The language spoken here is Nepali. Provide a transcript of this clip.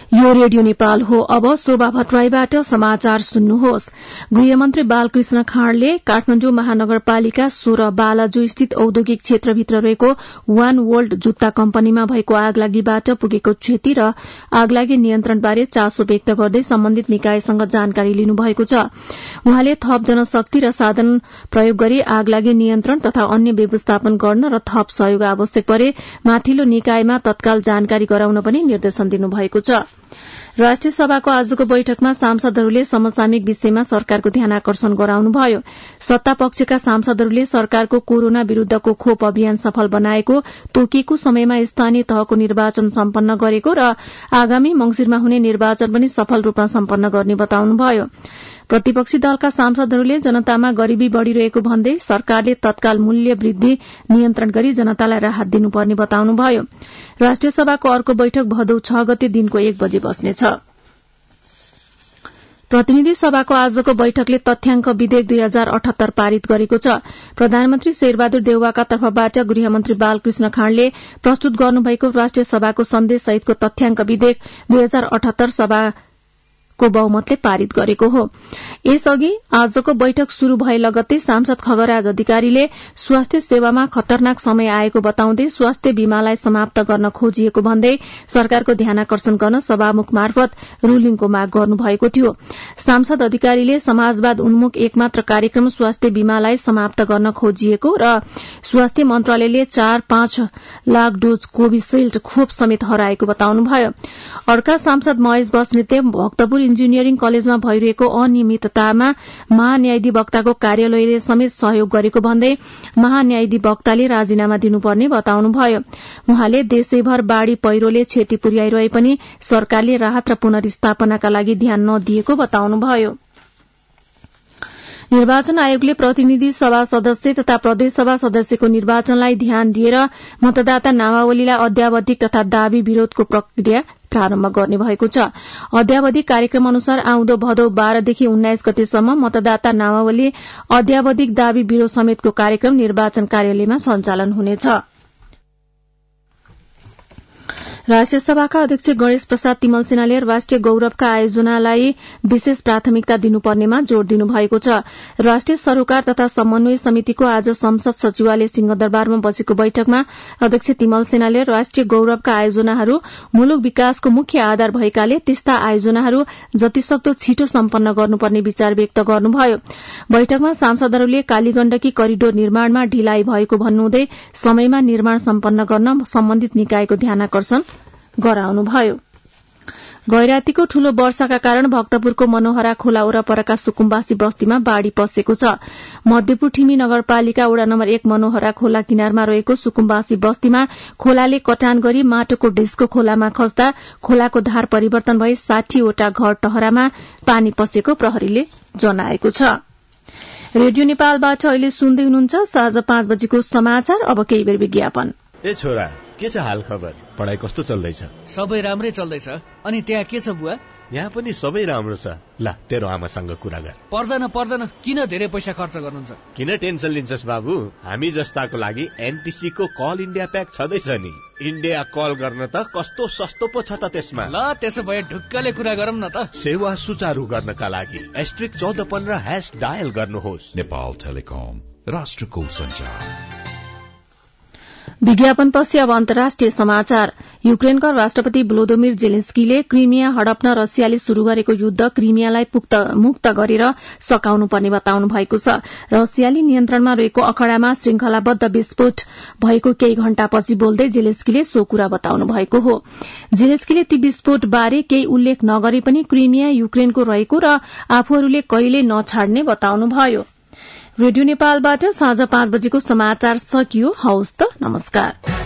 यो रेडियो नेपाल हो। अब शोभा भट्टराईबाट समाचार सुन्नुहोस्। गृहमन्त्री बालकृष्ण खाँडले काठमाडौँ महानगरपालिका 16 बालाजु स्थित औद्योगिक क्षेत्रभित्र रहेको वान वर्ल्ड जुत्ता कम्पनीमा भएको आगलागीबाट पुगेको क्षति र आगलागी नियन्त्रणबारे चासो व्यक्त गर्दै सम्बन्धित निकायसँग जानकारी लिनुभएको छ। उहाँले थप जनशक्ति र साधन प्रयोग गरी आगलागी नियन्त्रण तथा अन्य व्यवस्थापन गर्न र थप सहयोग आवश्यक परे माथिल्लो निकायमा तत्काल जानकारी गराउन पनि निर्देशन दिनुभएको छ। राष्ट्रिय सभाको आजको बैठकमा सांसदहरूले समसामयिक विषयमा सरकारको ध्यानाकर्षण गराउनुभयो। सत्तापक्षका सांसदहरूले सरकारको कोरोना विरूद्धको खोप अभियान सफल बनाएको, तोकिएको समयमा स्थानीय तहको निर्वाचन सम्पन्न गरेको र आगामी मंसिरमा हुने निर्वाचन पनि सफल रूपमा सम्पन्न गर्ने बताउनुभयो। प्रतिपक्षी दलका सांसदहरूले जनतामा गरीबी बढ़िरहेको भन्दै सरकारले तत्काल मूल्य वृद्धि नियन्त्रण गरी जनतालाई राहत दिनुपर्ने बताउनुभयो। राष्ट्रिय सभाको अर्को बैठक भदौ 6 गते दिनको 1 बजे बस्नेछ। प्रतिनिधि सभाको आजको बैठकले तथ्याङ्क विधेयक 2078 पारित गरेको छ। प्रधानमन्त्री शेरबहादुर देउवाका तर्फबाट गृहमन्त्री बालकृष्ण खाँडले प्रस्तुत गर्नुभएको राष्ट्रिय सभाको सन्देश सहितको तथ्याङ्क विधेयक 2078 सभाको बहुमतले पारित गरेको हो। यसअघि आजको बैठक शुरू भए लगत्तै सांसद खगराज अधिकारीले स्वास्थ्य सेवामा खतरनाक समय आएको बताउँदै स्वास्थ्य बीमालाई समाप्त गर्न खोजिएको भन्दै सरकारको ध्यानाकर्षण गर्न सभामुख मार्फत रूलिङको माग गर्नुभएको थियो। सांसद अधिकारीले समाजवाद उन्मुख एकमात्र कार्यक्रम स्वास्थ्य बीमालाई समाप्त गर्न खोजिएको र स्वास्थ्य मन्त्रालयले 4-5 लाख डोज कोविशील्ड खोप समेत हराएको बताउनुभयो। अर्का सांसद महेश बस्नेतले भक्तपुर इन्जिनियरिङ कलेजमा भइरहेको अनियमिततामा महान्यायाधिवक्ताको कार्यालयले समेत सहयोग गरेको भन्दै महान्यायाधिवक्ताले राजीनामा दिनुपर्ने बताउनुभयो। उहाँले देशैभर बाढ़ी पहिरोले क्षति पुर्याइरहे पनि सरकारले राहत र पुनर्स्थापनाका लागि ध्यान नदिएको बताउनुभयो। निर्वाचन आयोगले प्रतिनिधि सभा सदस्य तथा प्रदेश सभा सदस्यको निर्वाचनलाई ध्यान दिएर मतदाता नामावलीलाई अद्यावधिक तथा दावी विरोधको प्रक्रिया प्रारम्भ गर्ने भएको छ। अद्यावधिक कार्यक्रम अनुसार आउँदो भदौ 12 देखि 19 गतेसम्म मतदाता नामावली अद्यावधिक दावी विरोध समेतको कार्यक्रम निर्वाचन कार्यालयमा सञ्चालन हुनेछ। राष्ट्रिय सभाका अध्यक्ष गणेश प्रसाद तिमल सेनाले राष्ट्रिय गौरवका आयोजनालाई विशेष प्राथमिकता दिनुपर्नेमा जोड़ दिनुभएको छ। राष्ट्रिय सरोकार तथा समन्वय समितिको आज संसद सचिवालय सिंहदरबारमा बसेको बैठकमा अध्यक्ष तिमल सेनाले राष्ट्रिय गौरवका आयोजनाहरू मुलुक विकासको मुख्य आधार भएकाले त्यस्ता आयोजनाहरू जतिसक्दो छिटो सम्पन्न गर्नुपर्ने विचार व्यक्त गर्नुभयो। बैठकमा सांसदहरूले कालीगण्डकी करिडोर निर्माणमा ढिलाइ भएको भन्नुहुँदै समयमा निर्माण सम्पन्न गर्न सम्बन्धित निकायको ध्यानाकर्षण गराउनुभयो। गैरातीको ठूलो वर्षाका कारण भक्तपुरको मनोहरा खोला वरपरका सुकुम्बासी बस्तीमा बाढ़ी पसेको छ। मध्यपुर ठिमी नगरपालिका वडा नम्बर 1 मनोहरा खोला किनारमा रहेको सुकुम्बासी बस्तीमा खोलाले कटान गरी माटोको ढिस्को खोलामा खस्दा खोलाको धार परिवर्तन भई 60 वटा घर टहरामा पानी पसेको प्रहरीले जनाएको छ। रेडियो नेपालबाट अहिले सुन्दै हुनुहुन्छ साँझ 5 बजेको समाचार। अब केही बेर विज्ञापन। ए छोरा, के छ हाल खबर? पढाइ कस्तो चल्दैछ? सबै राम्रै चल्दैछ। अनि त्यहाँ के छ बुवा? यहाँ पनि सबै राम्रो छ। ल, तेरो आमासँग कुरा गर। पर्दैन, किन धेरै पैसा खर्च गर्नुहुन्छ? किन टेन्सन लिन्छस् बाबु? हामी जस्ताको लागि एनटीसी को कल इन्डिया प्याक छँदैछ नि। इन्डिया कल गर्न त कस्तो सस्तो पो छ त त्यसमा। ल, त्यसो भए ढुक्कले कुरा गरौँ न त। सेवा सुचारू गर्नका लागि *1415# डायल गर्नुहोस्। नेपाल टेलिकम, राष्ट्रको सञ्चार। विज्ञापनपछि अब अन्तर्राष्ट्रिय समाचार। युक्रेनका राष्ट्रपति भ्लोदिमिर जेलेन्स्कीले क्रिमिया हडप्न रसियाले शुरू गरेको युद्ध क्रिमियालाई मुक्त गरेर सकाउनु पर्ने बताउनु भएको छ। रसियाली नियन्त्रणमा रहेको अखडामा श्रृंखलाबद्ध विस्फोट भएको केही घण्टापछि बोल्दै जेलेन्स्कीले सो कुरा बताउनु भएको हो। जेलेन्स्कीले ती विस्फोट बारे केही उल्लेख नगरे पनि क्रिमिया युक्रेनको रहेको र आफूहरूले कहिल्यै नछाड्ने बताउनुभयो। रेडियो नेपालबाट साँझ 5 बजेको समाचार सकियो। हवस् त, नमस्कार।